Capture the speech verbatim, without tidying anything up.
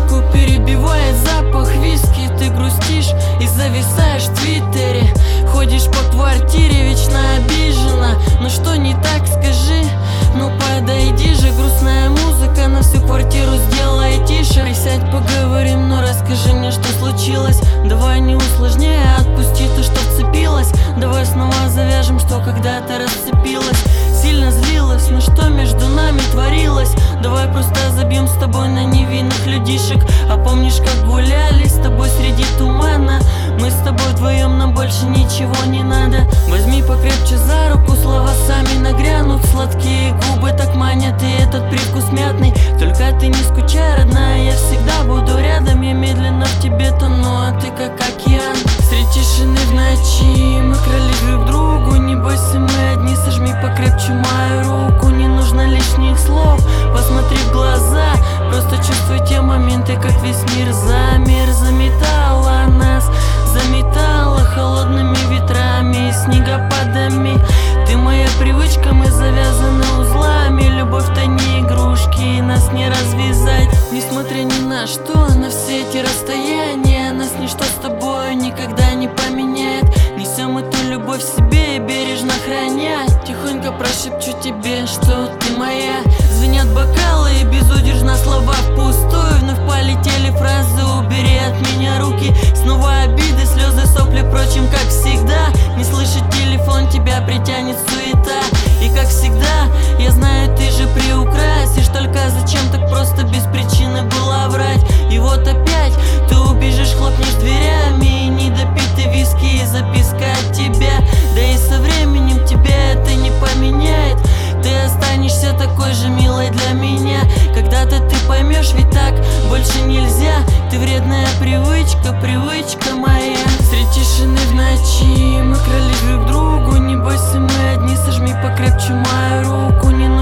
музыку перебивает запах виски. Ты грустишь и зависаешь в твиттере. Ходишь по квартире, вечно обижена. Ну что не так, скажи? Ну подойди же, грустная музыка на всю квартиру сделай тише. Присядь, поговорим, ну расскажи мне, что случилось. Давай не усложняй, отпусти то, что вцепилась. Давай снова завяжем, что когда-то расцепилась. Сильно злилась, ну что между нами творилось? Давай просто забьем с тобой на невинных людишек. А помнишь, как гуляли с тобой среди тумана? Мы с тобой вдвоем, нам больше ничего не надо. Возьми покрепче за руку, слова сами нагрянут. Сладкие губы так манят, и этот привкус мятный. Только ты не скучай, родная, я всегда буду рядом. Я медленно в тебе тону, а ты как океан. Средь тишины в ночи мы крали друг другу. Не бойся, мы одни, сожми покрепче мою руку. Не нужно лишних слов, посмотри в глаза. Просто чувствуй те моменты, как весь мир замер. Заметала нас, заметала холодными ветрами и снегопадами. Ты моя привычка, мы завязаны узлами. Любовь-то не игрушки, нас не развязать. Несмотря ни на что, на все эти расстояния, нас ничто с тобой никогда не поменяет. Несем эту любовь в себе и бережно храня. Тихонько прошепчу тебе, что ты моя. Звенят бокалы и безудержно слова впустую. Вновь полетели фразы, убери от меня руки. Снова обиды, слезы, сопли, впрочем, как всегда. Не слышит телефон, тебя притянет суета. И как всегда, я знаю, ты же приукрасишь. Только зачем так просто без причины было врать? И вот опять ты убежишь, хлопнешь дверями. И недопитый виски и записка от тебя. Да и со временем тебя это не поменяет. Ты останешься такой же милой для меня. Когда-то ты поймешь, ведь так больше нельзя. Ты вредная привычка, привычка моя. Средь тишины в ночи мы крали друг другу. Не бойся, мы одни, сожми покрепче мою руку. Не